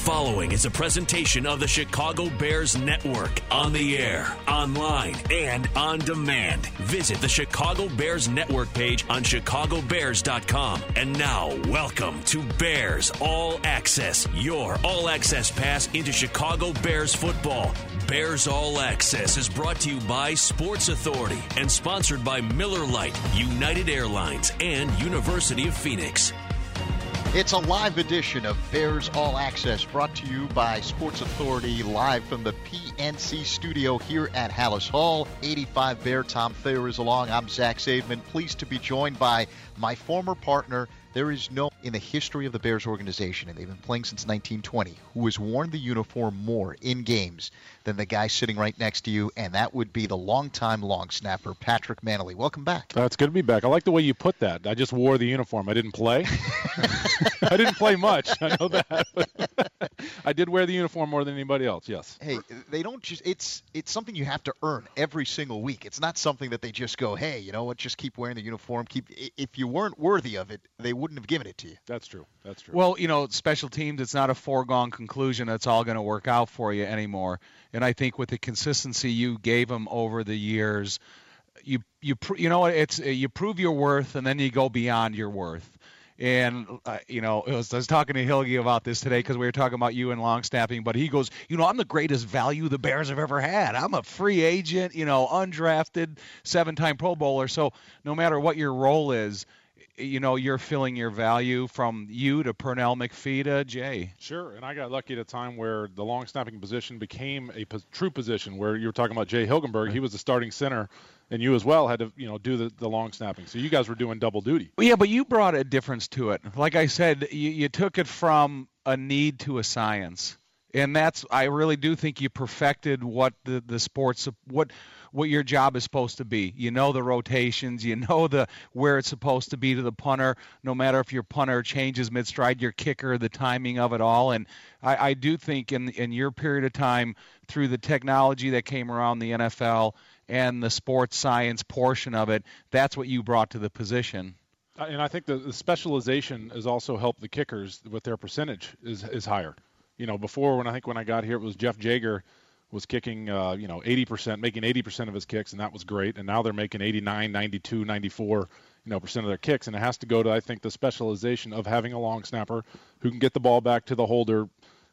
following is a presentation of the Chicago Bears Network, on the air, online, and on demand. Visit the Chicago Bears Network page on chicagobears.com. And now, welcome to Bears All Access, your all-access pass into Chicago Bears football. Bears All Access is brought to you by Sports Authority and sponsored by Miller Lite, United Airlines, and University of Phoenix. It's a live edition of Bears All Access, brought to you by Sports Authority, live from the PNC studio here at Halas Hall. 85 Bear Tom Thayer is along. I'm Zach Zaidman, pleased to be joined by my former partner. There is no in the history of the Bears organization, and they've been playing since 1920, who has worn the uniform more in games than the guy sitting right next to you, and that would be the longtime long snapper, Patrick Mannelly. Welcome back. It's good to be back. I like the way you put that. I just wore the uniform. I didn't play. I didn't play much. I know that. But I did wear the uniform more than anybody else, yes. Hey, they don't just it's something you have to earn every single week. It's not something that they just go, hey, you know what, just keep wearing the uniform. If you weren't worthy of it, they wouldn't have given it to you. That's true. That's true. Well, you know, special teams, it's not a foregone conclusion that's all going to work out for you anymore. And I think with the consistency you gave them over the years, you prove your worth, and then you go beyond your worth. And, I was talking to Hilge about this today because we were talking about you and long snapping, but he goes, I'm the greatest value the Bears have ever had. I'm a free agent, undrafted, 7-time Pro Bowler. So no matter what your role is, you're filling your value from you to Pernell McPhee to Jay. Sure, and I got lucky at a time where the long snapping position became a true position where you were talking about Jay Hilgenberg. Right. He was the starting center, and you as well had to, do the long snapping. So you guys were doing double duty. Well, yeah, but you brought a difference to it. Like I said, you took it from a need to a science. And I really do think you perfected what the sports, what your job is supposed to be. You know the rotations, where it's supposed to be to the punter, no matter if your punter changes mid-stride, your kicker, the timing of it all. And I do think in your period of time, through the technology that came around the NFL and the sports science portion of it, that's what you brought to the position. And I think the specialization has also helped the kickers with their percentage is higher. Before when I got here, it was Jeff Jager was kicking, 80%, making 80% of his kicks, and that was great. And now they're making 89, 92, 94, percent of their kicks. And it has to go to, I think, the specialization of having a long snapper who can get the ball back to the holder,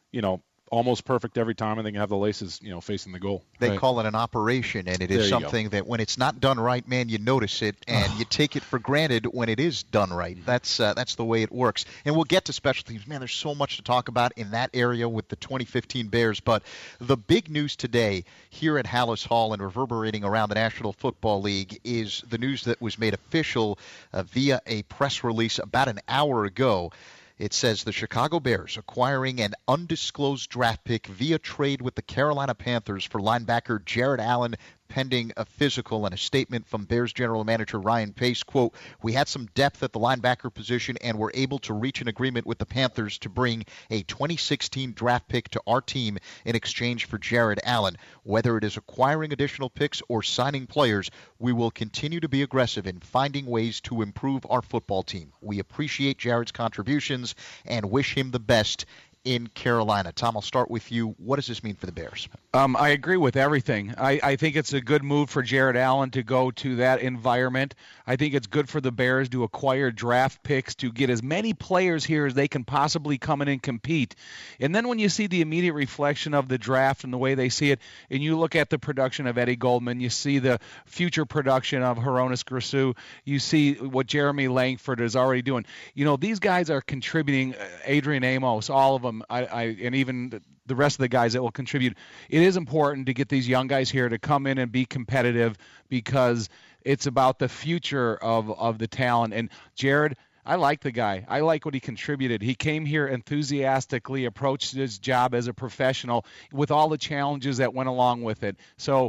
almost perfect every time, and they can have the laces, facing the goal. They call it an operation, and it is something that when it's not done right, man, you notice it, and you take it for granted when it is done right. That's the way it works. And we'll get to special teams. Man, there's so much to talk about in that area with the 2015 Bears. But the big news today here at Halas Hall and reverberating around the National Football League is the news that was made official via a press release about an hour ago. It says the Chicago Bears acquiring an undisclosed draft pick via trade with the Carolina Panthers for linebacker Jared Allen, pending a physical. And a statement from Bears general manager Ryan Pace, quote, "We had some depth at the linebacker position and were able to reach an agreement with the Panthers to bring a 2016 draft pick to our team in exchange for Jared Allen. Whether it is acquiring additional picks or signing players, we will continue to be aggressive in finding ways to improve our football team. We appreciate Jared's contributions and wish him the best in Carolina." Tom, I'll start with you. What does this mean for the Bears? I agree with everything. I think it's a good move for Jared Allen to go to that environment. I think it's good for the Bears to acquire draft picks to get as many players here as they can possibly come in and compete. And then when you see the immediate reflection of the draft and the way they see it, and you look at the production of Eddie Goldman, you see the future production of Hronis Grasu, you see what Jeremy Langford is already doing. These guys are contributing, Adrian Amos, all of them, and even the rest of the guys that will contribute. It is important to get these young guys here to come in and be competitive because it's about the future of the talent. And Jared, I like the guy. I like what he contributed. He came here enthusiastically, approached his job as a professional with all the challenges that went along with it. So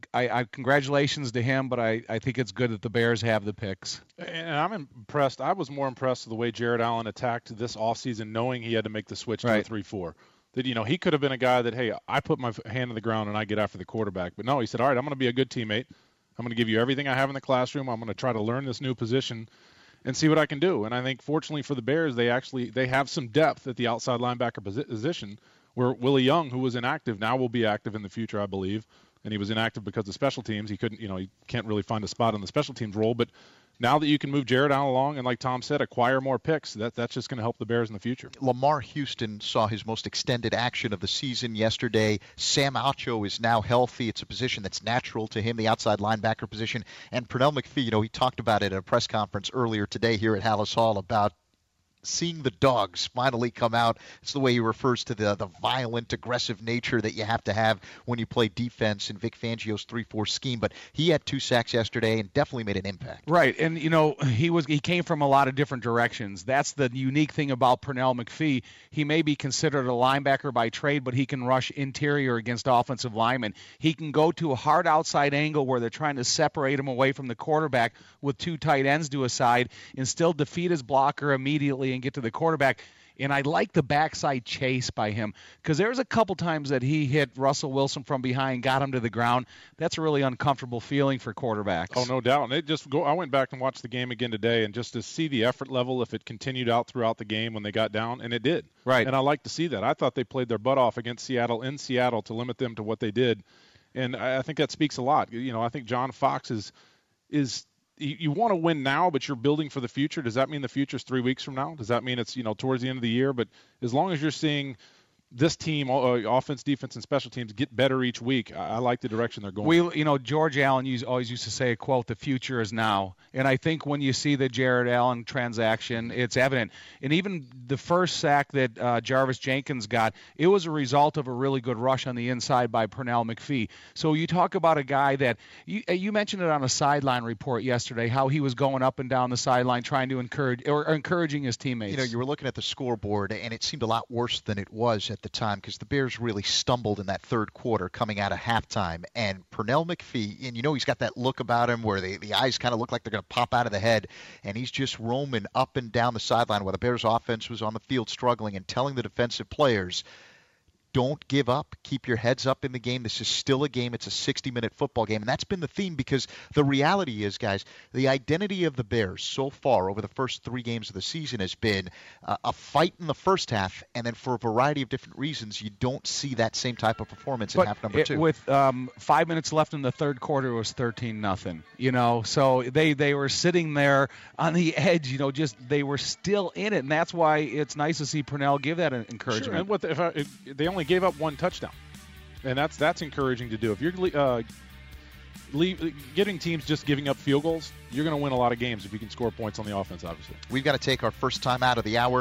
I congratulations to him, but I think it's good that the Bears have the picks. And I'm impressed. I was more impressed with the way Jared Allen attacked this offseason, knowing he had to make the switch to a 3-4. That, he could have been a guy that, hey, I put my hand in the ground and I get after the quarterback. But no, he said, all right, I'm going to be a good teammate. I'm going to give you everything I have in the classroom. I'm going to try to learn this new position. and see what I can do. And I think, fortunately for the Bears, they have some depth at the outside linebacker position, where Willie Young, who was inactive, now will be active in the future, I believe. And he was inactive because of special teams. He couldn't, he can't really find a spot in the special teams role. But now that you can move Jared Allen along and, like Tom said, acquire more picks, that's just going to help the Bears in the future. Lamar Houston saw his most extended action of the season yesterday. Sam Acho is now healthy. It's a position that's natural to him, the outside linebacker position. And Pernell McPhee, he talked about it at a press conference earlier today here at Hallis Hall about seeing the dogs finally come out. It's the way he refers to the violent, aggressive nature that you have to have when you play defense in Vic Fangio's 3-4 scheme. But he had 2 sacks yesterday and definitely made an impact. Right, and he came from a lot of different directions. That's the unique thing about Pernell McPhee. He may be considered a linebacker by trade, but he can rush interior against offensive linemen. He can go to a hard outside angle where they're trying to separate him away from the quarterback with 2 tight ends to a side and still defeat his blocker immediately and get to the quarterback. And I like the backside chase by him because there was a couple times that he hit Russell Wilson from behind, got him to the ground. That's a really uncomfortable feeling for quarterbacks. Oh, no doubt. And I went back and watched the game again today, and just to see the effort level, if it continued out throughout the game when they got down, and it did. Right. And I like to see that. I thought they played their butt off against Seattle in Seattle to limit them to what they did. And I think that speaks a lot. I think John Fox is you want to win now, but you're building for the future. Does that mean the future's 3 weeks from now? Does that mean it's, towards the end of the year? But as long as you're seeing this team, offense, defense, and special teams get better each week, I like the direction they're going. George Allen always used to say a quote, "The future is now." And I think when you see the Jared Allen transaction, it's evident. And even the first sack that Jarvis Jenkins got, it was a result of a really good rush on the inside by Pernell McPhee. So you talk about a guy that you mentioned it on a sideline report yesterday, how he was going up and down the sideline trying to encouraging his teammates. You were looking at the scoreboard, and it seemed a lot worse than it was at the time because the Bears really stumbled in that third quarter coming out of halftime. And Pernell McPhee, and he's got that look about him where the eyes kind of look like they're going to pop out of the head, and he's just roaming up and down the sideline while the Bears offense was on the field struggling and telling the defensive players, don't give up. Keep your heads up in the game. This is still a game. It's a 60-minute football game. And that's been the theme because the reality is, guys, the identity of the Bears so far over the first 3 games of the season has been a fight in the first half, and then for a variety of different reasons, you don't see that same type of performance in half number 2. With 5 minutes left in the third quarter, it was 13-0. So they were sitting there on the edge. They were still in it, and that's why it's nice to see Pernell give that encouragement. Sure. And they only gave up 1 touchdown, and that's encouraging to do. If you're getting teams just giving up field goals, you're going to win a lot of games if you can score points on the offense, obviously. We've got to take our first time out of the hour.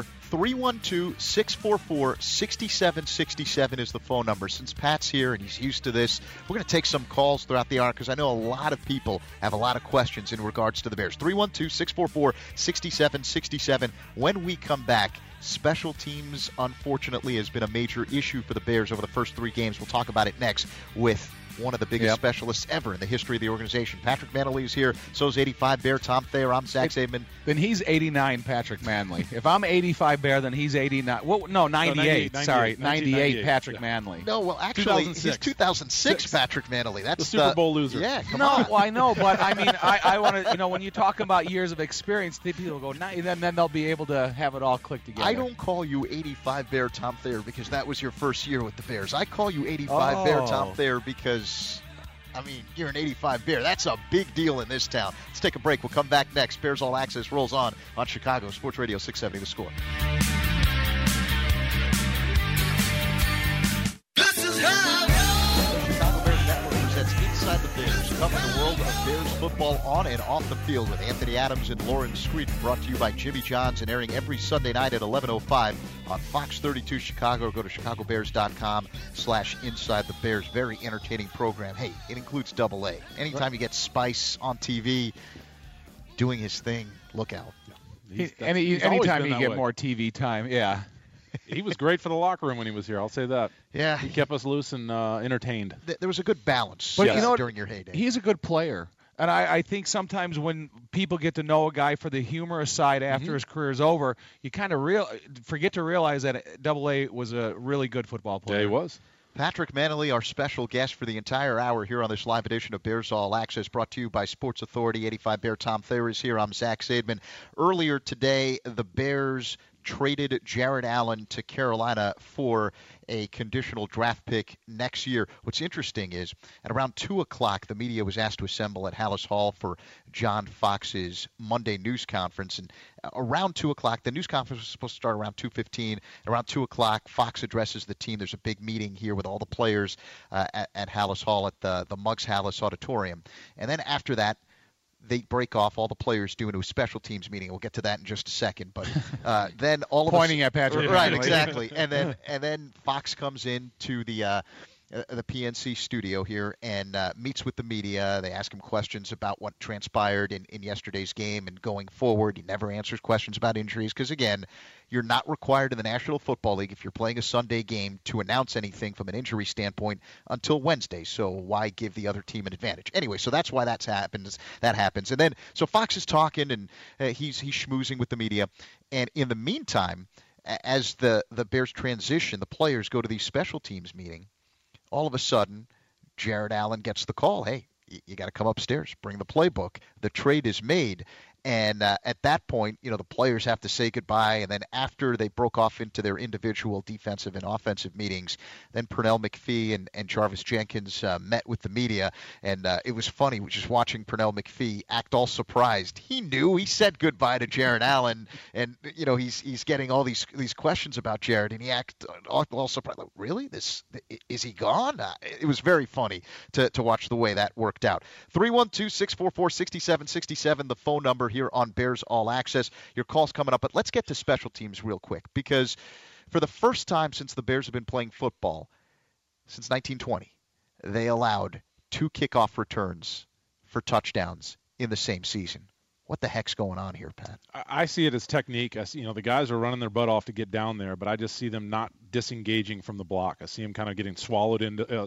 312-644-6767 is the phone number. Since Pat's here and he's used to this, we're going to take some calls throughout the hour because I know a lot of people have a lot of questions in regards to the Bears. 312-644-6767. When we come back, special teams, unfortunately, has been a major issue for the Bears over the first 3 games. We'll talk about it next with one of the biggest specialists ever in the history of the organization. Patrick Manley is here. So is 85 Bear Tom Thayer. I'm Zach Zaidman. Then he's 89 Patrick Manley. If I'm 85 Bear, then he's 89. Well, no, 98. 98 Patrick Manley. No, well, actually, he's 2006 Patrick Manley. That's the Super Bowl loser. Yeah, come on. Well, I know, but I mean, I want to, when you talk about years of experience, people go, then they'll be able to have it all click together. I don't call you 85 Bear Tom Thayer because that was your first year with the Bears. I call you 85 Bear Tom Thayer because, you're an 85 Bear. That's a big deal in this town. Let's take a break. We'll come back next. Bears All Access rolls on Chicago Sports Radio 670 The Score. This is how the Chicago Bears Network presents Inside the Bears, covering the world of Bears football on and off the field with Anthony Adams and Lauren Screeden, brought to you by Jimmy John's and airing every Sunday night at 11:05 on Fox 32 Chicago. Go to chicagobears.com/Inside the Bears. Very entertaining program. Hey, it includes AA. Anytime you get Spice on TV doing his thing, look out. Anytime you get more TV time, yeah. He was great for the locker room when he was here. I'll say that. Yeah. He kept us loose and entertained. There was a good balance during your heyday. He's a good player. And I think sometimes when people get to know a guy for the humorous side after his career is over, you kind of forget to realize that AA was a really good football player. Yeah, he was. Patrick Manley, our special guest for the entire hour here on this live edition of Bears All Access, brought to you by Sports Authority. 85 Bear Tom Thayer is here. I'm Zach Zaidman. Earlier today, the Bears traded Jared Allen to Carolina for a conditional draft pick next year. What's interesting is at around 2 o'clock, the media was asked to assemble at Halas Hall for John Fox's Monday news conference. And around 2 o'clock, the news conference was supposed to start around 2:15. Around 2 o'clock, Fox addresses the team. There's a big meeting here with all the players at Halas Hall at the Muggs Halas Auditorium. And then after that, they break off, all the players do into a special teams meeting. We'll get to that in just a second. But then all of pointing at Patrick. Right, exactly. And then Fox comes into the PNC studio here and meets with the media. They ask him questions about what transpired in yesterday's game and going forward. He never answers questions about injuries because, again, you're not required in the National Football League, if you're playing a Sunday game, to announce anything from an injury standpoint until Wednesday. So why give the other team an advantage? Anyway, so that's why that happens. And then, so Fox is talking and he's schmoozing with the media. And in the meantime, as the Bears transition, the players go to these special teams meeting. All of a sudden, Jared Allen gets the call. Hey, you got to come upstairs, bring the playbook. The trade is made. And at that point, the players have to say goodbye. And then after they broke off into their individual defensive and offensive meetings, then Pernell McPhee and Jarvis Jenkins met with the media. And it was funny just watching Pernell McPhee act all surprised. He knew. He said goodbye to Jared Allen. And, he's getting all these questions about Jared. And he acted all surprised. Like, really? Is he gone? It was very funny to watch the way that worked out. 312-644-6767, the phone number here on Bears All Access. Your call's coming up, but let's get to special teams real quick, because for the first time since the Bears have been playing football, since 1920, they allowed 2 kickoff returns for touchdowns in the same season. What the heck's going on here, Pat? I see it as technique. I see, the guys are running their butt off to get down there, but I just see them not disengaging from the block. I see them kind of getting swallowed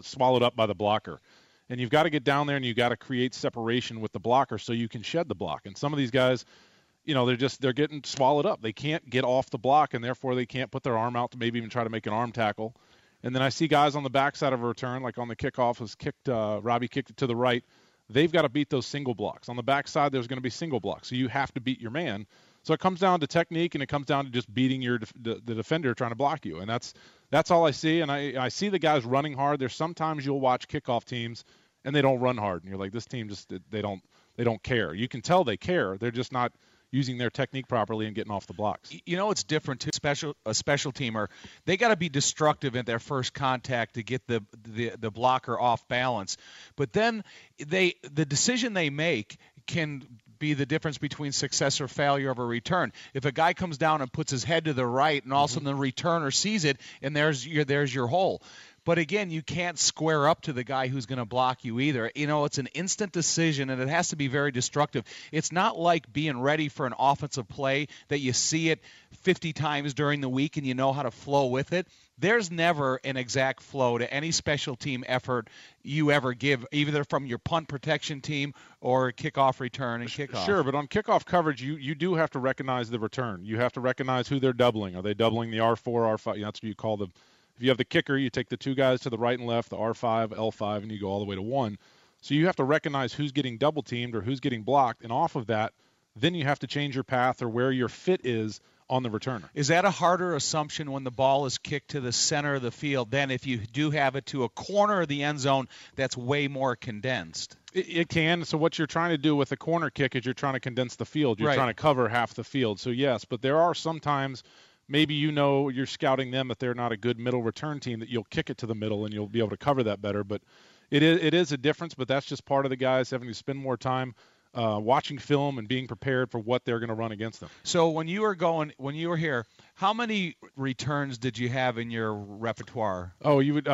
up by the blocker. And you've got to get down there and you've got to create separation with the blocker so you can shed the block. And some of these guys, they're getting swallowed up. They can't get off the block, and therefore they can't put their arm out to maybe even try to make an arm tackle. And then I see guys on the backside of a return, like on the kickoff, Robbie kicked it to the right. They've got to beat those single blocks. On the backside, there's going to be single blocks. So you have to beat your man. So it comes down to technique, and it comes down to just beating the defender trying to block you. And that's all I see. And I see the guys running hard. There's sometimes you'll watch kickoff teams and they don't run hard, and you're like, this team just they don't care. You can tell they care. They're just not using their technique properly and getting off the blocks. It's different too. A special teamer, they got to be destructive at their first contact to get the blocker off balance. But then the decision they make can be the difference between success or failure of a return. If a guy comes down and puts his head to the right, and all of a sudden the returner sees it, and there's your hole. But again, you can't square up to the guy who's going to block you either. It's an instant decision, and it has to be very destructive. It's not like being ready for an offensive play that you see it 50 times during the week and you know how to flow with it. There's never an exact flow to any special team effort you ever give, either from your punt protection team or kickoff return and kickoff. Sure, but on kickoff coverage, you do have to recognize the return. You have to recognize who they're doubling. Are they doubling the R4, R5? That's what you call them. If you have the kicker, you take the 2 guys to the right and left, the R5, L5, and you go all the way to 1. So you have to recognize who's getting double teamed or who's getting blocked, and off of that, then you have to change your path or where your fit is on the returner. Is that a harder assumption when the ball is kicked to the center of the field than if you do have it to a corner of the end zone that's way more condensed? It can. So what you're trying to do with a corner kick is you're trying to condense the field. You're right. Trying to cover half the field. So yes, but there are some times maybe you're scouting them if they're not a good middle return team that you'll kick it to the middle and you'll be able to cover that better. But it is a difference, but that's just part of the guys having to spend more time watching film and being prepared for what they're going to run against them. So when you were here, how many returns did you have in your repertoire? Oh, you would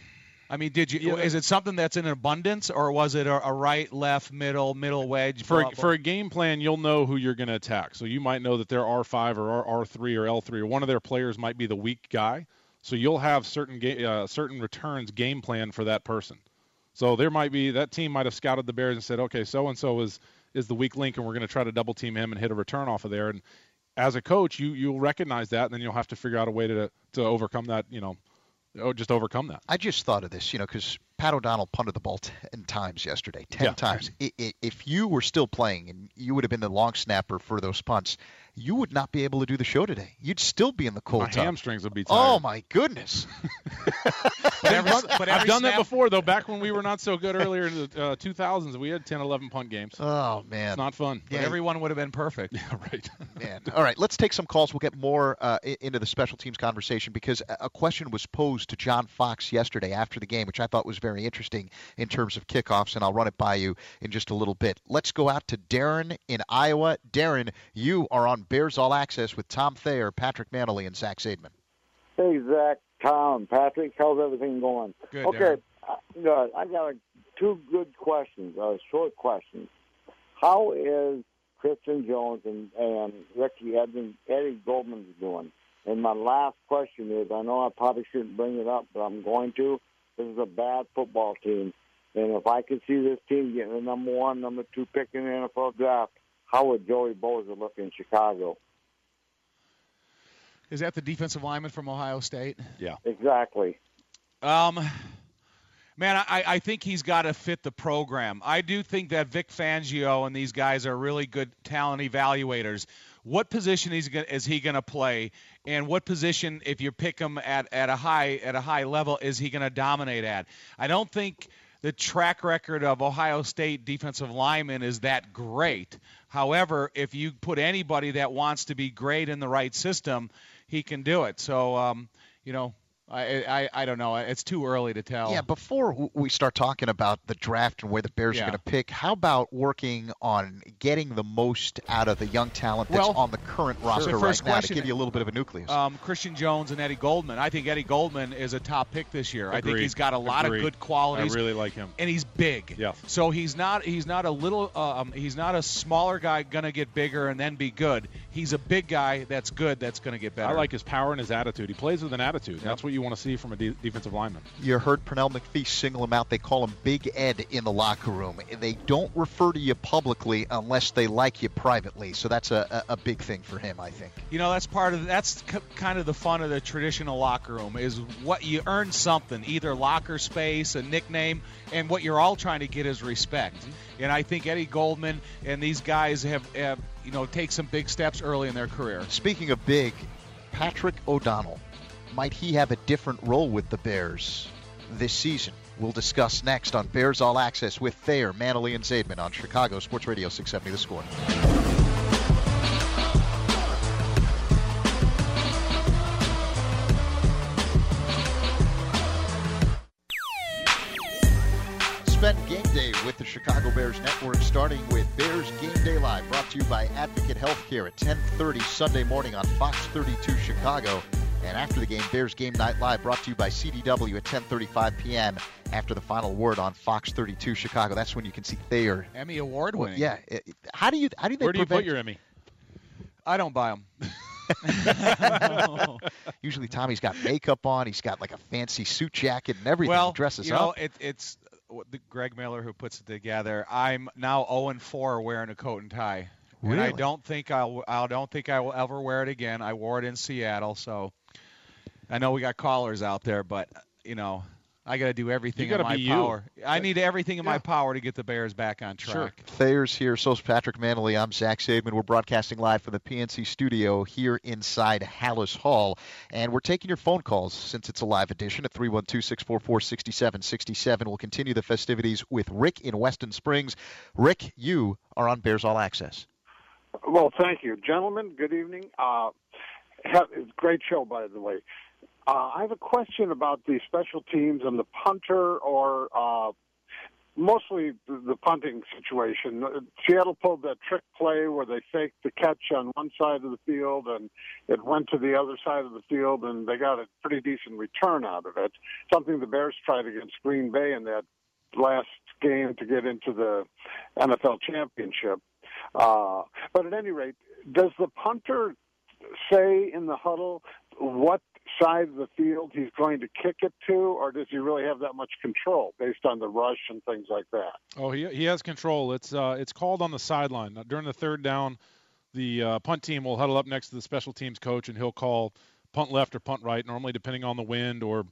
did you? Yeah. Is it something that's in abundance, or was it a right, left, middle wedge? For a game plan, you'll know who you're going to attack. So you might know that their R5 or R3 or L3 or one of their players might be the weak guy. So you'll have certain returns game plan for that person. So there might be that team might have scouted the Bears and said, okay, so and so is the weak link, and we're going to try to double team him and hit a return off of there. And as a coach, you'll recognize that, and then you'll have to figure out a way to overcome that. just overcome that. I just thought of this, because Pat O'Donnell punted the ball 10 times yesterday. 10 times. If you were still playing and you would have been the long snapper for those punts, you would not be able to do the show today. You'd still be in the cold tub. My hamstrings would be tired. Oh, my goodness. but I've done that before, though, back when we were not so good earlier in the 2000s. We had 10, 11 punt games. Oh, man. It's not fun. But everyone would have been perfect. Yeah, right. Man. All right, let's take some calls. We'll get more into the special teams conversation because a question was posed to John Fox yesterday after the game, which I thought was very interesting in terms of kickoffs, and I'll run it by you in just a little bit. Let's go out to Darren in Iowa. Darren, you are on Bears All Access with Tom Thayer, Patrick Manley, and Zach Zaidman. Hey, Zach, Tom, Patrick, how's everything going? Good, okay, good. I got two good questions, short questions. How is Christian Jones and Eddie Goldman doing? And my last question is, I know I probably shouldn't bring it up, but I'm going to. This is a bad football team. And if I could see this team getting the number 1, number 2 pick in the NFL draft, how would Joey Bosa look in Chicago? Is that the defensive lineman from Ohio State? Yeah. Exactly. Man, I think he's got to fit the program. I do think that Vic Fangio and these guys are really good talent evaluators. What position is he going to play, and what position, if you pick him at a high level, is he going to dominate at? I don't think the track record of Ohio State defensive linemen is that great. However, if you put anybody that wants to be great in the right system, he can do it. So, I don't know. It's too early to tell. Yeah, before we start talking about the draft and where the Bears are going to pick, how about working on getting the most out of the young talent that's on the current roster right now to give you a little bit of a nucleus? Christian Jones and Eddie Goldman. I think Eddie Goldman is a top pick this year. Agreed. I think he's got a lot of good qualities. I really like him. And he's big. Yeah. So he's not a smaller guy going to get bigger and then be good. He's a big guy that's good that's going to get better. I like his power and his attitude. He plays with an attitude. That's what you want to see from a defensive lineman. You heard Pernell McPhee single him out. They call him Big Ed in the locker room. They don't refer to you publicly unless they like you privately. So that's a big thing for him, I think. That's kind of the fun of the traditional locker room is what you earn something, either locker space, a nickname, and what you're all trying to get is respect. Mm-hmm. And I think Eddie Goldman and these guys have take some big steps early in their career. Speaking of big, Patrick O'Donnell. Might he have a different role with the Bears this season? We'll discuss next on Bears All Access with Thayer, Manley, and Zaidman on Chicago Sports Radio 670 The Score. Spend game day with the Chicago Bears Network, starting with Bears Game Day Live, brought to you by Advocate Healthcare at 10:30 Sunday morning on Fox 32 Chicago. And after the game, Bears Game Night Live, brought to you by CDW at 10:35 p.m. after the final word on Fox 32 Chicago. That's when you can see Thayer. Emmy Award winning. Yeah. How do they Where do you put your Emmy? I don't buy them. Usually Tommy's got makeup on. He's got like a fancy suit jacket and everything. Well, he dresses up. It's the Greg Miller who puts it together. I'm now 0-4 wearing a coat and tie. Really? And I don't think I will ever wear it again. I wore it in Seattle, so I know we got callers out there, but I got to do everything in my power. I need everything in my power to get the Bears back on track. Sure. Thayer's here. So's Patrick Manley. I'm Zach Zaidman. We're broadcasting live from the PNC studio here inside Hallis Hall. And we're taking your phone calls since it's a live edition at 312-644-6767. We'll continue the festivities with Rick in Weston Springs. Rick, you are on Bears All Access. Well, thank you. Gentlemen, good evening. Great show, by the way. I have a question about the special teams and the punter, or mostly the punting situation. Seattle pulled that trick play where they faked the catch on one side of the field and it went to the other side of the field, and they got a pretty decent return out of it, something the Bears tried against Green Bay in that last game to get into the NFL championship. But at any rate, does the punter say in the huddle what side of the field he's going to kick it to, or does he really have that much control based on the rush and things like that? Oh, he has control. It's called on the sideline. During the third down, the punt team will huddle up next to the special teams coach, and he'll call punt left or punt right, normally depending on the wind or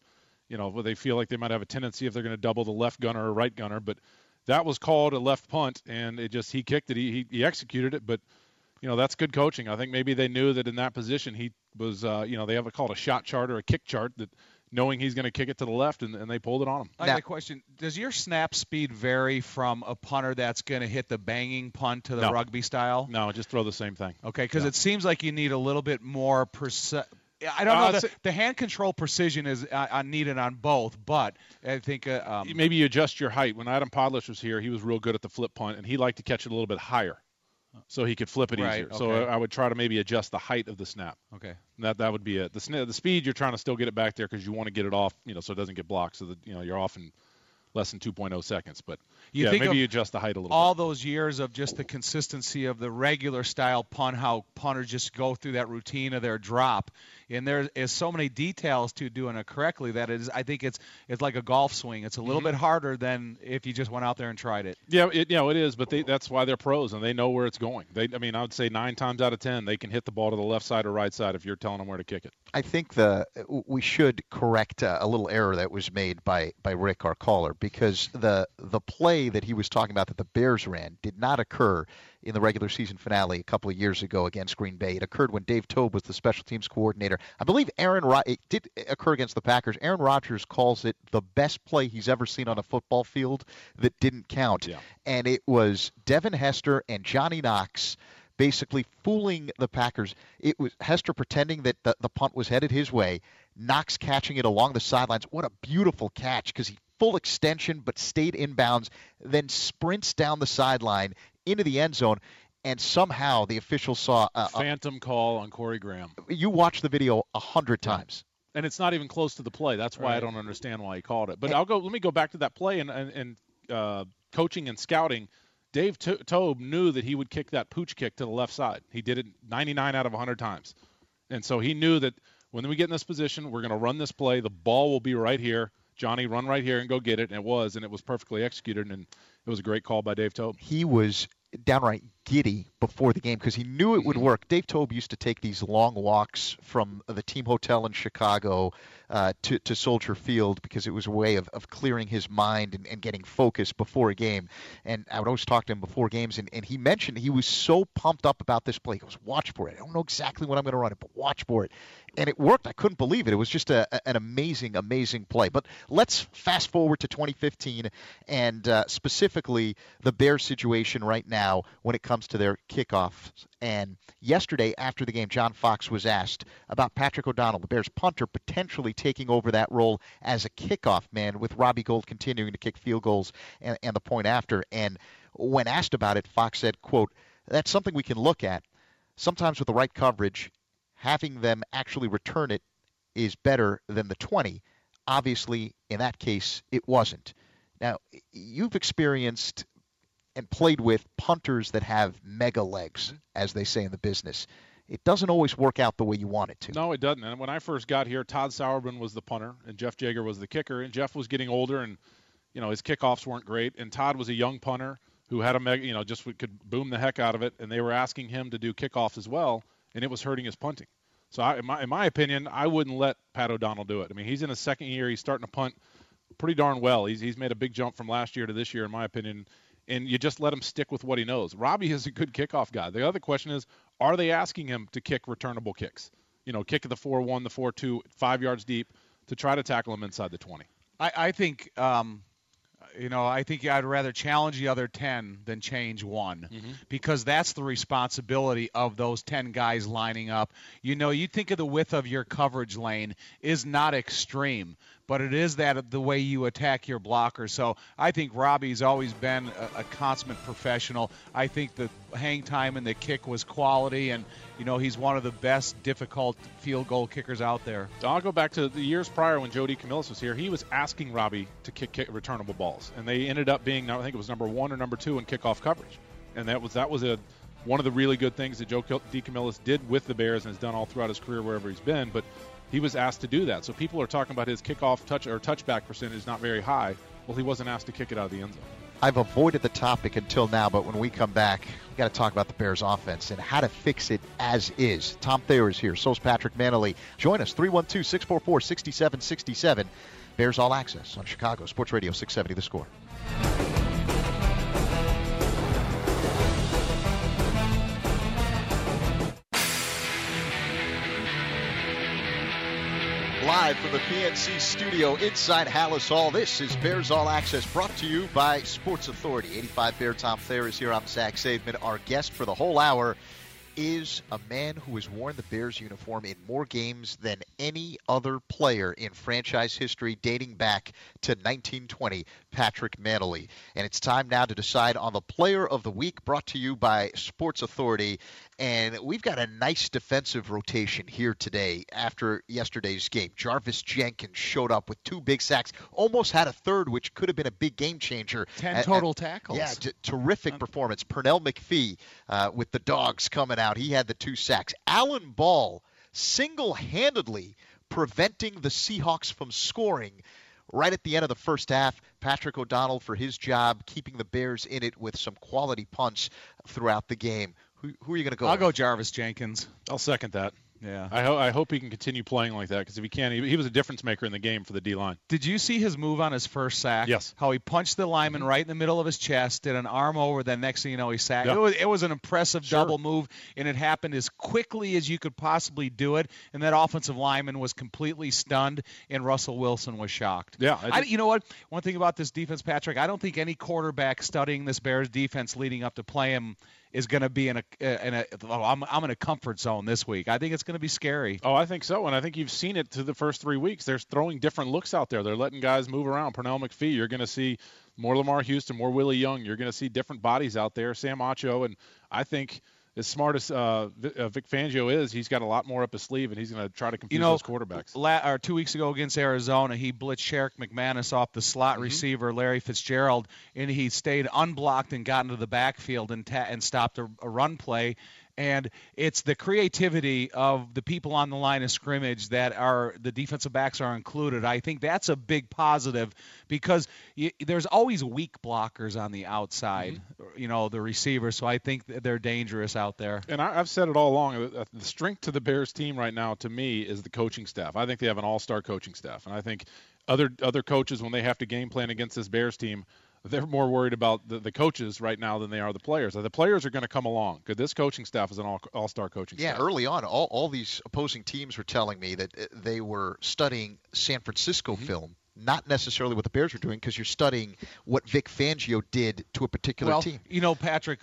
where they feel like they might have a tendency if they're going to double the left gunner or right gunner. But that was called a left punt, and he kicked it. He executed it, but that's good coaching. I think maybe they knew that in that position he was, they have called a shot chart or a kick chart, that knowing he's going to kick it to the left, and they pulled it on him. I got a question. Does your snap speed vary from a punter that's going to hit the banging punt to the rugby style? No, just throw the same thing. Okay, because it seems like you need a little bit more I don't know. The hand control precision is needed on both, but I think maybe you adjust your height. When Adam Podlish was here, he was real good at the flip punt, and he liked to catch it a little bit higher, so he could flip it easier. Okay. So I would try to maybe adjust the height of the snap. Okay. That would be it. The speed, you're trying to still get it back there because you want to get it off, so it doesn't get blocked, so that you're off in less than 2.0 seconds. But maybe you adjust the height a little bit. All those years of just the consistency of the regular style punt, how punters just go through that routine of their drop. And there is so many details to doing it correctly that I think it's like a golf swing. It's a little bit harder than if you just went out there and tried it. Yeah, it is, but that's why they're pros, and they know where it's going. I would say 9 times out of 10 they can hit the ball to the left side or right side if you're telling them where to kick it. I think we should correct a little error that was made by Rick, our caller, because the play that he was talking about that the Bears ran did not occur in the regular season finale a couple of years ago against Green Bay. It occurred when Dave Toub was the special teams coordinator. I believe it did occur against the Packers. Aaron Rodgers calls it the best play he's ever seen on a football field that didn't count. Yeah. And it was Devin Hester and Johnny Knox basically fooling the Packers. It was Hester pretending that the punt was headed his way, Knox catching it along the sidelines. What a beautiful catch, because he full extension but stayed inbounds, then sprints down the sideline into the end zone, and somehow the officials saw a phantom call on Corey Graham. You watched the video 100 times. And it's not even close to the play. That's why I don't understand why he called it. But let me go back to that play and coaching and scouting. Dave Toub knew that he would kick that pooch kick to the left side. He did it 99 out of 100 times. And so he knew that when we get in this position, we're going to run this play. The ball will be right here. Johnny, run right here and go get it. And it was perfectly executed. And it was a great call by Dave Toub. He was downright giddy before the game because he knew it would work. Dave Toub used to take these long walks from the team hotel in Chicago to Soldier Field because it was a way of clearing his mind and getting focused before a game. And I would always talk to him before games, and he mentioned he was so pumped up about this play. He goes, watch for it. I don't know exactly when I'm going to run it, but watch for it. And it worked. I couldn't believe it. It was just an amazing, amazing play. But let's fast forward to 2015 and specifically the Bears situation right now when it comes to their kickoffs. And yesterday after the game, John Fox was asked about Patrick O'Donnell, the Bears punter, potentially taking over that role as a kickoff man with Robbie Gould continuing to kick field goals and the point after. And when asked about it, Fox said, quote, "That's something we can look at. Sometimes with the right coverage, having them actually return it is better than the 20. Obviously, in that case, it wasn't." Now, you've experienced and played with punters that have mega legs, as they say in the business. It doesn't always work out the way you want it to. No, it doesn't. And when I first got here, Todd Sauerbrunn was the punter, and Jeff Jaeger was the kicker. And Jeff was getting older, and his kickoffs weren't great. And Todd was a young punter who had a mega, just could boom the heck out of it. And they were asking him to do kickoffs as well, and it was hurting his punting. So in my opinion, I wouldn't let Pat O'Donnell do it. I mean, he's in his second year. He's starting to punt pretty darn well. He's made a big jump from last year to this year, in my opinion. And you just let him stick with what he knows. Robbie is a good kickoff guy. The other question is, are they asking him to kick returnable kicks? Kick at the 4-1, the 4-2, 5 yards deep to try to tackle him inside the 20. I think I think I'd rather challenge the other 10 than change one, because that's the responsibility of those 10 guys lining up. You think of the width of your coverage lane is not extreme, but it is that the way you attack your blocker. So I think Robbie's always been a consummate professional. I think the hang time and the kick was quality, and he's one of the best difficult field goal kickers out there. I'll go back to the years prior when Joe DeCamillis was here. He was asking Robbie to kick returnable balls, and they ended up being, I think it was number 1 or number 2 in kickoff coverage, and that was one of the really good things that Joe DeCamillis did with the Bears and has done all throughout his career wherever he's been. But he was asked to do that. So people are talking about his kickoff touchback percentage not very high. Well, he wasn't asked to kick it out of the end zone. I've avoided the topic until now, but when we come back, we got to talk about the Bears offense and how to fix it as is. Tom Thayer is here. So's Patrick Manley. Join us, 312-644-6767. Bears All Access on Chicago Sports Radio 670 The Score. Live from the PNC studio inside Hallis Hall, this is Bears All Access, brought to you by Sports Authority. 85 Bear Tom Thayer is here. I'm Zach Saveman. Our guest for the whole hour is a man who has worn the Bears uniform in more games than any other player in franchise history dating back to 1920, Patrick Manley. And it's time now to decide on the Player of the Week, brought to you by Sports Authority. And we've got a nice defensive rotation here today after yesterday's game. Jarvis Jenkins showed up with 2 big sacks, almost had a third, which could have been a big game changer. 10 total tackles. Yeah, terrific performance. Pernell McPhee with the Dogs coming out. He had the 2 sacks. Alan Ball single-handedly preventing the Seahawks from scoring right at the end of the first half. Patrick O'Donnell for his job, keeping the Bears in it with some quality punts throughout the game. Who are you going to go I'll with? go Jarvis Jenkins. I'll second that. Yeah. I hope he can continue playing like that, because if he can, he was a difference maker in the game for the D-line. Did you see his move on his first sack? Yes. How he punched the lineman right in the middle of his chest, did an arm over, then next thing you know, he sacked. Yeah. It was an impressive double move, and it happened as quickly as you could possibly do it, and that offensive lineman was completely stunned, and Russell Wilson was shocked. Yeah. You know what? One thing about this defense, Patrick, I don't think any quarterback studying this Bears defense leading up to play him is going to be I'm in a comfort zone this week. I think it's going to be scary. Oh, I think so, and I think you've seen it through the first 3 weeks. They're throwing different looks out there. They're letting guys move around. Pernell McPhee, you're going to see more Lamar Houston, more Willie Young. You're going to see different bodies out there. Sam Acho, and I think as smart as Vic Fangio is, he's got a lot more up his sleeve, and he's going to try to confuse those quarterbacks. 2 weeks ago against Arizona, he blitzed Sherrick McManus off the slot receiver, Larry Fitzgerald, and he stayed unblocked and got into the backfield and stopped a run play. And it's the creativity of the people on the line of scrimmage that are the defensive backs are included. I think that's a big positive, because there's always weak blockers on the outside, the receivers. So I think they're dangerous out there. And I've said it all along. The strength to the Bears team right now, to me, is the coaching staff. I think they have an all-star coaching staff. And I think other coaches, when they have to game plan against this Bears team, they're more worried about the coaches right now than they are the players. The players are going to come along, because this coaching staff is an all-star coaching staff. Yeah, early on, all these opposing teams were telling me that they were studying San Francisco film, not necessarily what the Bears were doing, because you're studying what Vic Fangio did to a particular team. Patrick,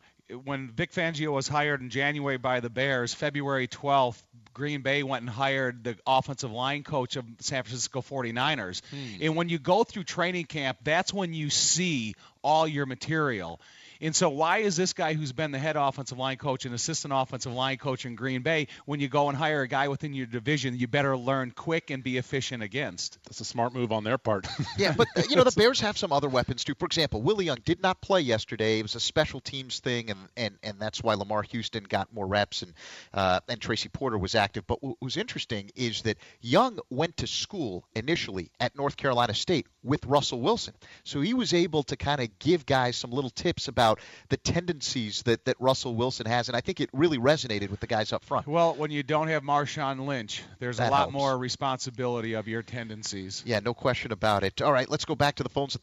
when Vic Fangio was hired in January by the Bears, February 12th, Green Bay went and hired the offensive line coach of San Francisco 49ers. And when you go through training camp, that's when you see all your material. And so why is this guy who's been the head offensive line coach and assistant offensive line coach in Green Bay, when you go and hire a guy within your division, you better learn quick and be efficient against? That's a smart move on their part. Yeah, but, the Bears have some other weapons, too. For example, Willie Young did not play yesterday. It was a special teams thing, and that's why Lamar Houston got more reps, and Tracy Porter was active. But what was interesting is that Young went to school initially at North Carolina State with Russell Wilson. So he was able to kind of give guys some little tips about the tendencies that Russell Wilson has, and I think it really resonated with the guys up front. Well, when you don't have Marshawn Lynch, there's that a lot helps. more responsibility of your tendencies. Yeah, no question about it. All right, let's go back to the phones at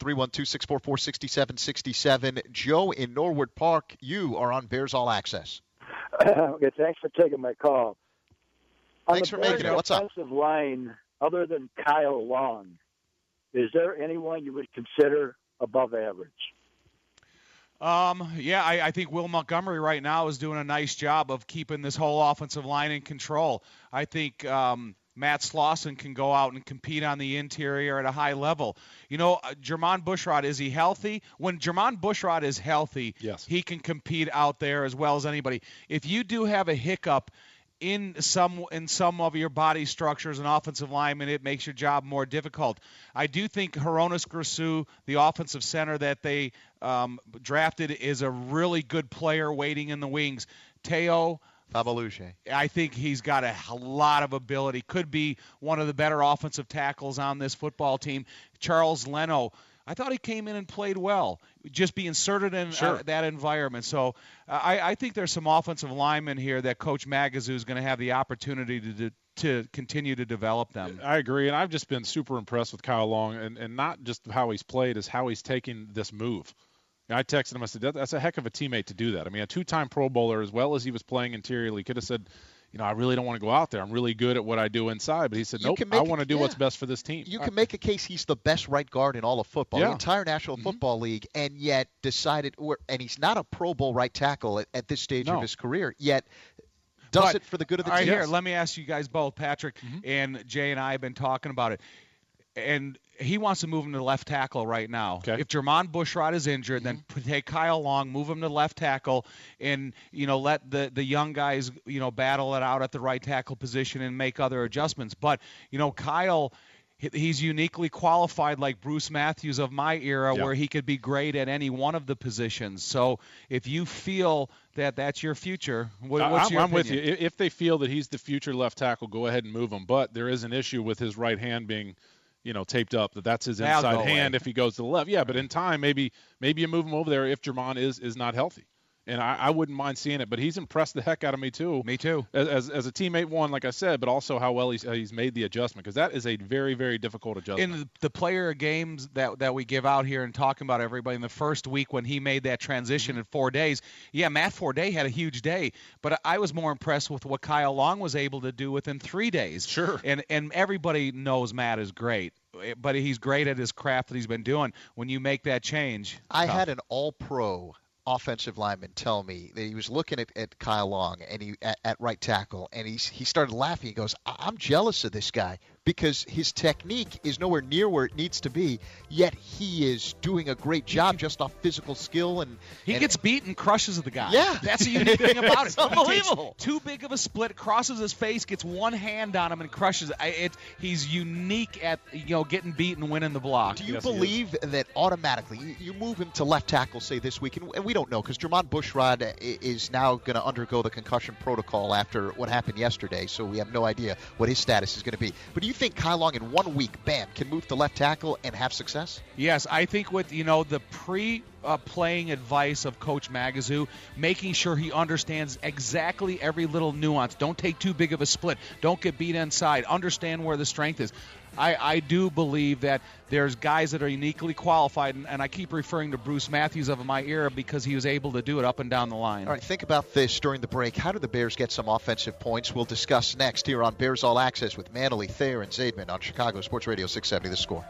312-644-6767. Joe in Norwood Park, you are on Bears All Access. Okay, thanks for taking my call. Thanks for making it. What's up? On the offensive line, other than Kyle Long, is there anyone you would consider above average? I think Will Montgomery right now is doing a nice job of keeping this whole offensive line in control. I think Matt Slauson can go out and compete on the interior at a high level. Jermon Bushrod, is he healthy? When Jermon Bushrod is healthy, yes, he can compete out there as well as anybody. If you do have a hiccup in some of your body structures and offensive linemen, it makes your job more difficult. I do think Hronis Grasu, the offensive center that they drafted, is a really good player waiting in the wings. Teo Babaluche. I think he's got a lot of ability. Could be one of the better offensive tackles on this football team. Charles Leno, I thought he came in and played well, just be inserted in that environment. So I think there's some offensive linemen here that Coach Magazu is going to have the opportunity to continue to develop them. I agree, and I've just been super impressed with Kyle Long, and not just how he's played, is how he's taking this move. I texted him. I said, that's a heck of a teammate to do that. I mean, a 2-time Pro Bowler, as well as he was playing interiorly, could have said, I really don't want to go out there. I'm really good at what I do inside. But he said, nope, I want to do what's best for this team. You can make a case he's the best right guard in all of football, the entire National Football League, and yet decided – and he's not a Pro Bowl right tackle at this stage of his career, yet does it for the good of the team. All right, here, let me ask you guys both. Patrick and Jay and I have been talking about it. And he wants to move him to left tackle right now. Okay. If Jermon Bushrod is injured, then take Kyle Long, move him to left tackle, and let the young guys battle it out at the right tackle position and make other adjustments. But Kyle, he's uniquely qualified, like Bruce Matthews of my era, where he could be great at any one of the positions. So if you feel that that's your future, what's your opinion? I'm with you. If they feel that he's the future left tackle, go ahead and move him. But there is an issue with his right hand being taped up, that's his inside hand if he goes to the left. Yeah, but in time, maybe you move him over there if Jermon is not healthy. And I wouldn't mind seeing it, but he's impressed the heck out of me too. Me too. As a teammate, one, like I said, but also how well he's made the adjustment, because that is a very, very difficult adjustment. In the player games that we give out here and talking about everybody, in the first week when he made that transition in 4 days, Matt Forday had a huge day, but I was more impressed with what Kyle Long was able to do within 3 days. Sure. And everybody knows Matt is great, but he's great at his craft that he's been doing. When you make that change, I had an all-pro offensive lineman tell me that he was looking at Kyle Long and at right tackle, and he started laughing. He goes, I'm jealous of this guy because his technique is nowhere near where it needs to be, yet he is doing a great job just off physical skill. And he gets beat and crushes the guy. Yeah. That's the unique thing about it. It's unbelievable. Too big of a split, crosses his face, gets one hand on him and crushes it. He's unique at getting beat and winning the block. Do you believe that automatically you move him to left tackle, say, this week, and we don't know because Jermon Bushrod is now going to undergo the concussion protocol after what happened yesterday, so we have no idea what his status is going to be. But do you think Kyle Long in 1 week, bam, can move to left tackle and have success? Yes, I think with the pre-playing advice of Coach Magazu, making sure he understands exactly every little nuance. Don't take too big of a split. Don't get beat inside. Understand where the strength is. I do believe that there's guys that are uniquely qualified, and I keep referring to Bruce Matthews of my era because he was able to do it up and down the line. All right, think about this during the break. How do the Bears get some offensive points? We'll discuss next here on Bears All Access with Manley, Thayer, and Zaidman on Chicago Sports Radio 670 The Score.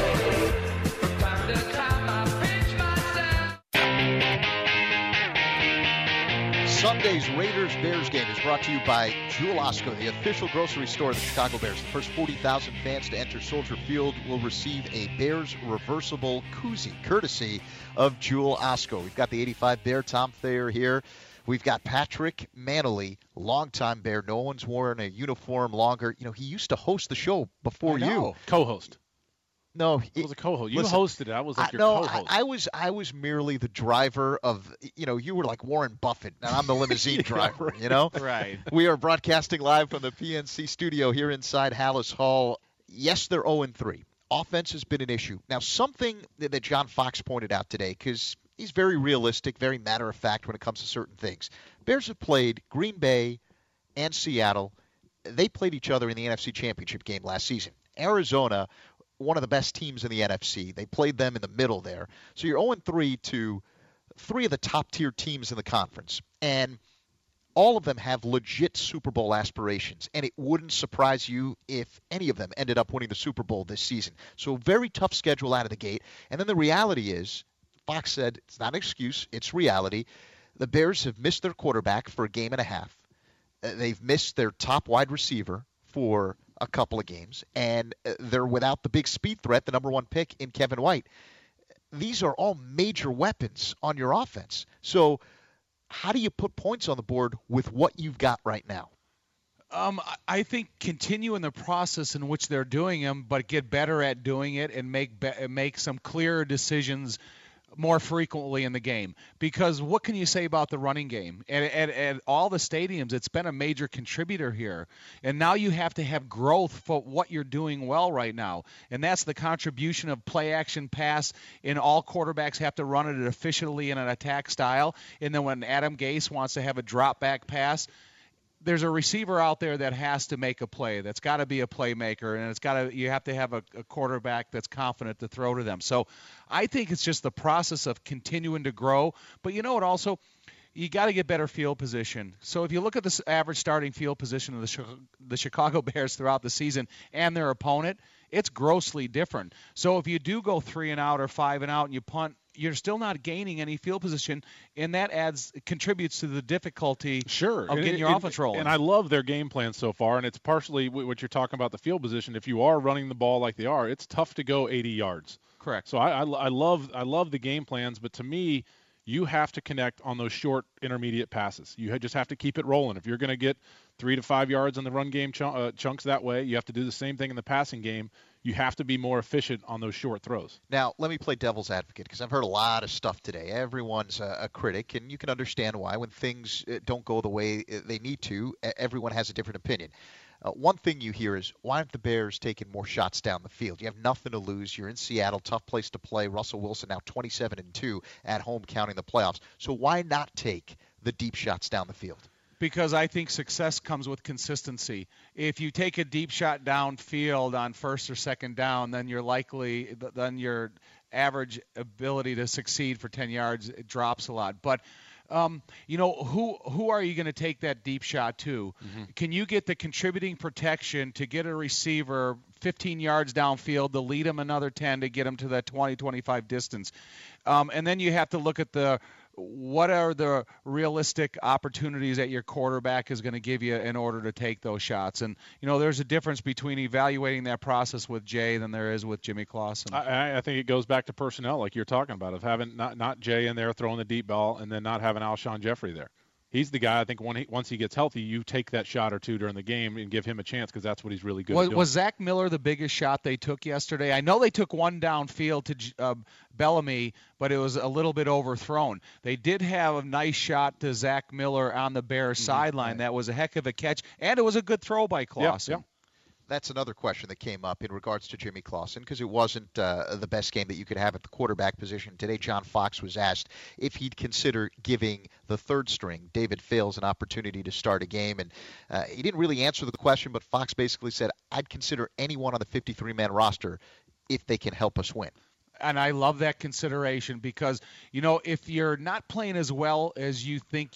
Sunday's Raiders-Bears game is brought to you by Jewel Osco, the official grocery store of the Chicago Bears. The first 40,000 fans to enter Soldier Field will receive a Bears reversible koozie, courtesy of Jewel Osco. We've got the 85 Bear, Tom Thayer, here. We've got Patrick Manley, longtime Bear. No one's worn a uniform longer. He used to host the show before you. Co-host. No, it was a co-host. You hosted it. I was like your co-host. I was merely the driver of. You were like Warren Buffett, and I'm the limousine driver. Right. We are broadcasting live from the PNC studio here inside Hallis Hall. Yes, they're 0-3. Offense has been an issue. Now, something that John Fox pointed out today, because he's very realistic, very matter of fact when it comes to certain things. Bears have played Green Bay and Seattle. They played each other in the NFC Championship game last season. Arizona, one of the best teams in the NFC. They played them in the middle there. So you're 0-3 to 3 of the top-tier teams in the conference. And all of them have legit Super Bowl aspirations. And it wouldn't surprise you if any of them ended up winning the Super Bowl this season. So very tough schedule out of the gate. And then the reality is, Fox said, it's not an excuse, it's reality. The Bears have missed their quarterback for a game and a half. They've missed their top wide receiver for a couple of games, and they're without the big speed threat, the number one pick in Kevin White. These are all major weapons on your offense. So how do you put points on the board with what you've got right now? I think continue in the process in which they're doing them, but get better at doing it and make some clearer decisions more frequently in the game. Because what can you say about the running game? At all the stadiums, it's been a major contributor here. And now you have to have growth for what you're doing well right now. And that's the contribution of play action pass, and all quarterbacks have to run it efficiently in an attack style. And then when Adam Gase wants to have a drop back pass, there's a receiver out there that has to make a play. That's got to be a playmaker, and you have to have a quarterback that's confident to throw to them. So I think it's just the process of continuing to grow. But you know what also? You got to get better field position. So if you look at the average starting field position of the Chicago Bears throughout the season and their opponent, it's grossly different. So if you do go 3 and out or 5 and out and you punt, you're still not gaining any field position, and that contributes to the difficulty of getting your offense rolling. And I love their game plan so far, and it's partially what you're talking about, the field position. If you are running the ball like they are, it's tough to go 80 yards. Correct. So I love the game plans, but to me, you have to connect on those short intermediate passes. You just have to keep it rolling. If you're going to get 3 to 5 yards in the run game chunks that way, you have to do the same thing in the passing game. You have to be more efficient on those short throws. Now, let me play devil's advocate, because I've heard a lot of stuff today. Everyone's a critic, and you can understand why. When things don't go the way they need to, everyone has a different opinion. One thing you hear is, why aren't the Bears taking more shots down the field? You have nothing to lose. You're in Seattle, tough place to play. Russell Wilson now 27-2 at home, counting the playoffs. So why not take the deep shots down the field? Because I think success comes with consistency. If you take a deep shot downfield on first or second down, then your average ability to succeed for 10 yards drops a lot. But who are you going to take that deep shot to? Mm-hmm. Can you get the contributing protection to get a receiver 15 yards downfield to lead him another 10 to get him to that 20-25 distance? And then you have to look at what are the realistic opportunities that your quarterback is going to give you in order to take those shots. And, there's a difference between evaluating that process with Jay than there is with Jimmy Clausen. I think it goes back to personnel, like you're talking about, of having not Jay in there throwing the deep ball and then not having Alshon Jeffrey there. He's the guy, I think, once he gets healthy, you take that shot or two during the game and give him a chance, because that's what he's really good at doing. Was Zach Miller the biggest shot they took yesterday? I know they took one downfield to Bellamy, but it was a little bit overthrown. They did have a nice shot to Zach Miller on the Bears sideline. That was a heck of a catch, and it was a good throw by Clausen. Yeah. That's another question that came up in regards to Jimmy Clausen, because it wasn't the best game that you could have at the quarterback position. Today, John Fox was asked if he'd consider giving the third string, David Fales, an opportunity to start a game. And he didn't really answer the question, but Fox basically said, I'd consider anyone on the 53-man roster if they can help us win. And I love that consideration, because, if you're not playing as well as you think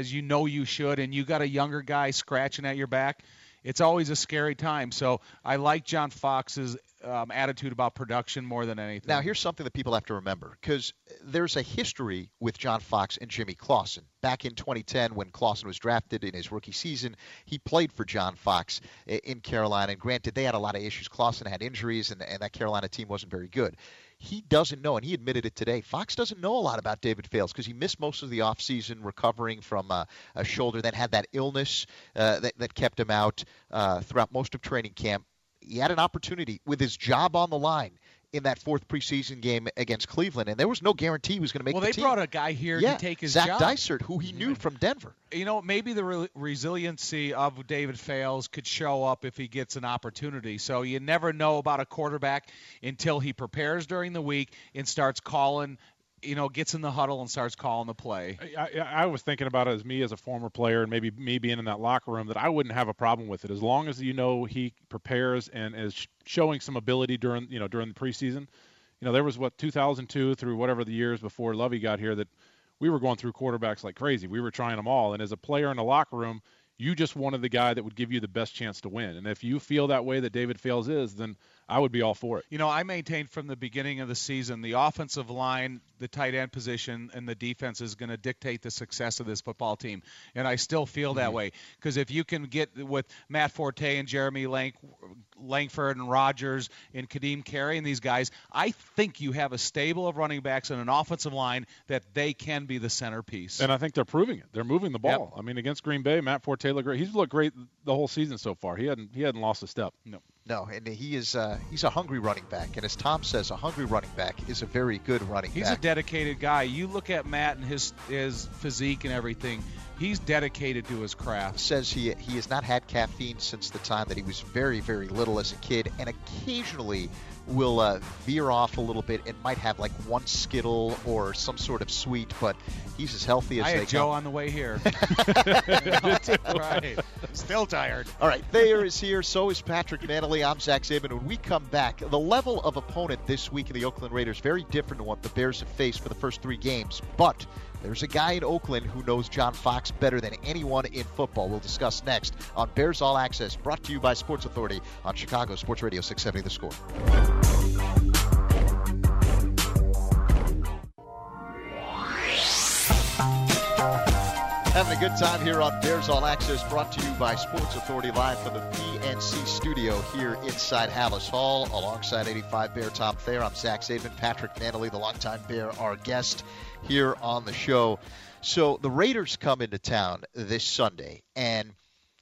you should, and you got a younger guy scratching at your back, it's always a scary time. So I like John Fox's attitude about production more than anything. Now, here's something that people have to remember, because there's a history with John Fox and Jimmy Clausen. Back in 2010, when Clausen was drafted in his rookie season, he played for John Fox in Carolina. And granted, they had a lot of issues. Clausen had injuries, and that Carolina team wasn't very good. He doesn't know, and he admitted it today, Fox doesn't know a lot about David Fales, because he missed most of the offseason recovering from a shoulder, then had that illness that kept him out throughout most of training camp. He had an opportunity with his job on the line in that fourth preseason game against Cleveland, and there was no guarantee he was going to make the team. Well, they brought a guy here to take his job. Zach Dysert, who he knew from Denver. Maybe the resiliency of David Fales could show up if he gets an opportunity. So you never know about a quarterback until he prepares during the week and starts calling, gets in the huddle and starts calling the play. I was thinking about it as a former player, and maybe me being in that locker room, that I wouldn't have a problem with it as long as he prepares and is showing some ability during the preseason. There was 2002 through whatever the years before Lovey got here that we were going through quarterbacks like crazy. We were trying them all, and as a player in the locker room, you just wanted the guy that would give you the best chance to win. And if you feel that way that David Fales is, then I would be all for it. I maintained from the beginning of the season the offensive line, the tight end position, and the defense is going to dictate the success of this football team. And I still feel that way, because if you can get with Matt Forte and Jeremy Langford and Rodgers and Kadeem Carey and these guys, I think you have a stable of running backs and an offensive line that they can be the centerpiece. And I think they're proving it. They're moving the ball. Yep. I mean, against Green Bay, Matt Forte looked great. He's looked great the whole season so far. He hadn't lost a step. No. No, and he's a hungry running back. And as Tom says, a hungry running back is a very good running back. He's a dedicated guy. You look at Matt and his physique and everything. He's dedicated to his craft. Says he has not had caffeine since the time that he was very, very little as a kid, and occasionally will veer off a little bit and might have like one Skittle or some sort of sweet, but he's as healthy as they come. I had Joe on the way here. Right. Still tired. All right, Thayer is here. So is Patrick Manley. I'm Zach Zabin. When we come back, the level of opponent this week in the Oakland Raiders very different than what the Bears have faced for the first 3 games, but there's a guy in Oakland who knows John Fox better than anyone in football. We'll discuss next on Bears All Access, brought to you by Sports Authority on Chicago Sports Radio 670 The Score. Having a good time here on Bears All Access, brought to you by Sports Authority, live from the PNC studio here inside Hallis Hall, alongside 85 Bear Tom Thayer. I'm Zach Zabin. Patrick Manley, the longtime Bear, our guest here on the show. So the Raiders come into town this Sunday, and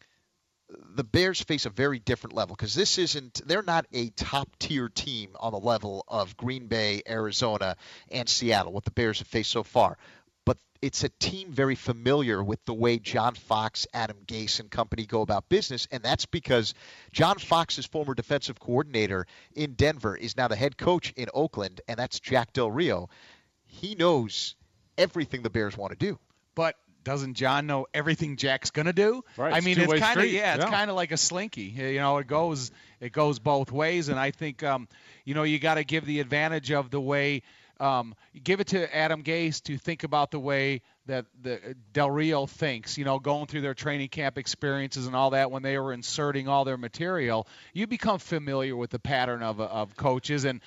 the Bears face a very different level because they're not a top-tier team on the level of Green Bay, Arizona, and Seattle, what the Bears have faced so far. But it's a team very familiar with the way John Fox, Adam Gase, and company go about business, and that's because John Fox's former defensive coordinator in Denver is now the head coach in Oakland, and that's Jack Del Rio. He knows everything the Bears want to do. But doesn't John know everything Jack's going to do? Right. I mean, it's kind of it's kind of like a slinky. You know, it goes both ways, and I think you got to give the advantage of the way give it to Adam Gase to think about the way that the Del Rio thinks, going through their training camp experiences and all that when they were inserting all their material. You become familiar with the pattern of coaches, and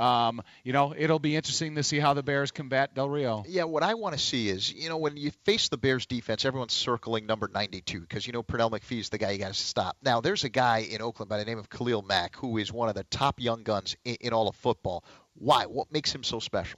it'll be interesting to see how the Bears combat Del Rio. Yeah, what I want to see is, when you face the Bears defense, everyone's circling number 92 because, Pernell McPhee is the guy you got to stop. Now, there's a guy in Oakland by the name of Khalil Mack who is one of the top young guns in all of football. Why? What makes him so special?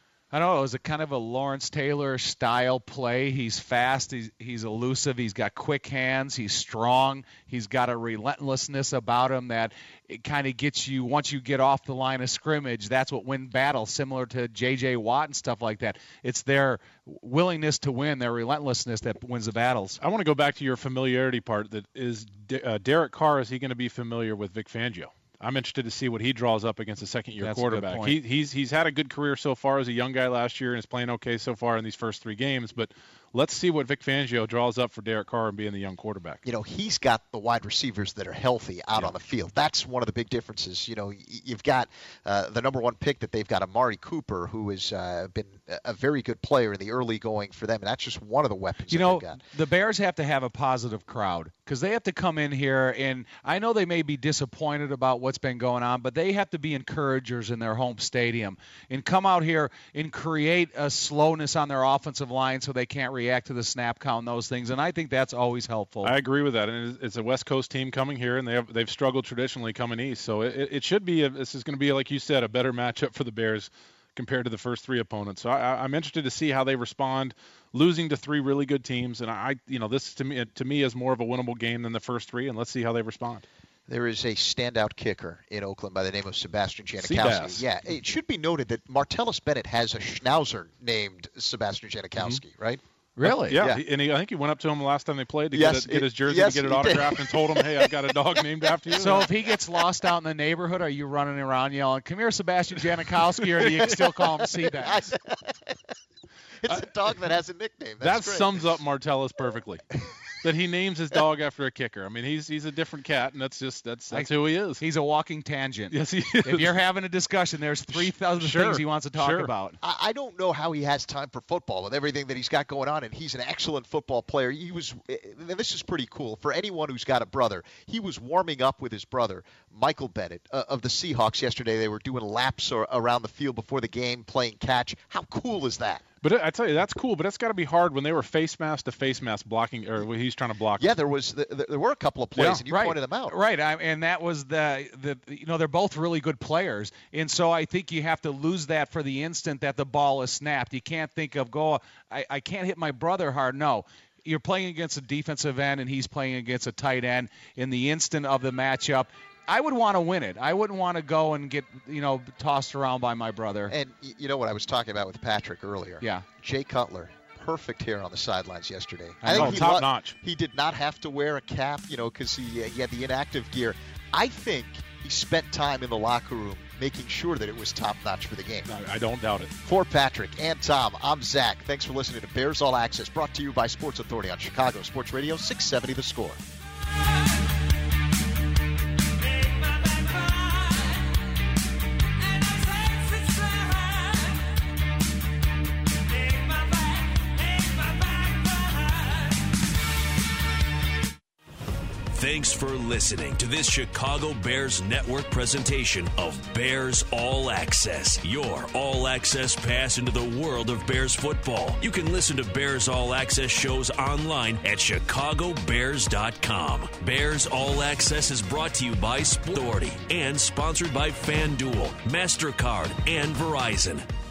I don't know. It was a kind of a Lawrence Taylor style play. He's fast. He's elusive. He's got quick hands. He's strong. He's got a relentlessness about him that it kind of gets you, once you get off the line of scrimmage, that's what wins battles, similar to J.J. Watt and stuff like that. It's their willingness to win, their relentlessness that wins the battles. I want to go back to your familiarity part. That is, Derek Carr, is he going to be familiar with Vic Fangio? I'm interested to see what he draws up against a second-year quarterback. He's had a good career so far as a young guy last year and is playing okay so far in these first 3 games. But let's see what Vic Fangio draws up for Derek Carr and being the young quarterback. He's got the wide receivers that are healthy out on the field. That's one of the big differences. You've got the number 1 pick that they've got, Amari Cooper, who has been a very good player in the early going for them, and that's just one of the weapons that they've got. The Bears have to have a positive crowd because they have to come in here, and I know they may be disappointed about what's been going on, but they have to be encouragers in their home stadium and come out here and create a slowness on their offensive line so they can't react to the snap count and those things, and I think that's always helpful. I agree with that, and it's a West Coast team coming here, and they've struggled traditionally coming east, so it should be this is going to be, like you said, a better matchup for the Bears compared to the first 3 opponents. So I'm interested to see how they respond, losing to 3 really good teams, and this to me is more of a winnable game than the first 3, and let's see how they respond. There is a standout kicker in Oakland by the name of Sebastian Janikowski. Yeah, it should be noted that Martellus Bennett has a schnauzer named Sebastian Janikowski, right? Really? Yeah. I think he went up to him last time they played to get his jersey, to get it autographed, and told him, hey, I've got a dog named after you. So if he gets lost out in the neighborhood, are you running around yelling, come here, Sebastian Janikowski, or do you still call him Seabass? It's a dog that has a nickname. That sums up Martellus perfectly. That he names his dog after a kicker. I mean, he's a different cat, and that's who he is. He's a walking tangent. Yes, he is. If you're having a discussion, there's 3,000 things he wants to talk about. I don't know how he has time for football with everything that he's got going on, and he's an excellent football player. This is pretty cool. For anyone who's got a brother, he was warming up with his brother, Michael Bennett, of the Seahawks yesterday. They were doing laps around the field before the game, playing catch. How cool is that? But I tell you, that's cool, but it's got to be hard when they were face mask to face mask blocking, or when he's trying to block. Yeah, there were a couple of plays, and you pointed them out. Right, and that was they're both really good players, and so I think you have to lose that for the instant that the ball is snapped. You can't think of I can't hit my brother hard. No. You're playing against a defensive end, and he's playing against a tight end. In the instant of the matchup, I would want to win it. I wouldn't want to go and get, tossed around by my brother. And you know what I was talking about with Patrick earlier? Yeah. Jay Cutler. Perfect hair on the sidelines yesterday. I think top notch. He did not have to wear a cap, because he had the inactive gear. I think he spent time in the locker room making sure that it was top notch for the game. I don't doubt it. For Patrick and Tom, I'm Zach. Thanks for listening to Bears All Access, brought to you by Sports Authority on Chicago Sports Radio 670 The Score. Thanks for listening to this Chicago Bears Network presentation of Bears All Access, your all-access pass into the world of Bears football. You can listen to Bears All Access shows online at chicagobears.com. Bears All Access is brought to you by Sport Authority and sponsored by FanDuel, MasterCard, and Verizon.